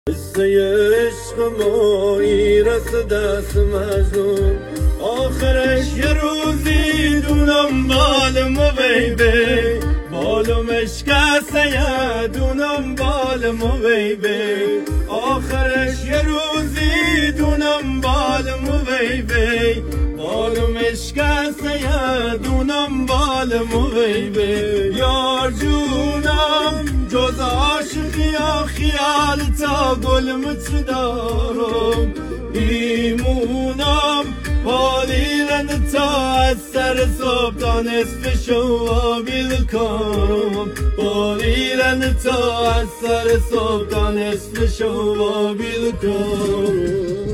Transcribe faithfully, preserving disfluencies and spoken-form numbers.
قصه عشق مایی رسد دست مجنون آخرش یه روزی دونم بالم و بیبی بالم شکسته یه دونم بالم و بیبی آخرش یه روزی دونم بالم و بیبی بالم شکسته یه دونم بالم و بیبی یار جونم جز عاشقی یا خیال تا گلمت دارم ایمونم بالیرن تا از سر صبح تا نصف شو بیل کارم بالیرن تا از سر صبح تا نصف شو بیل کارم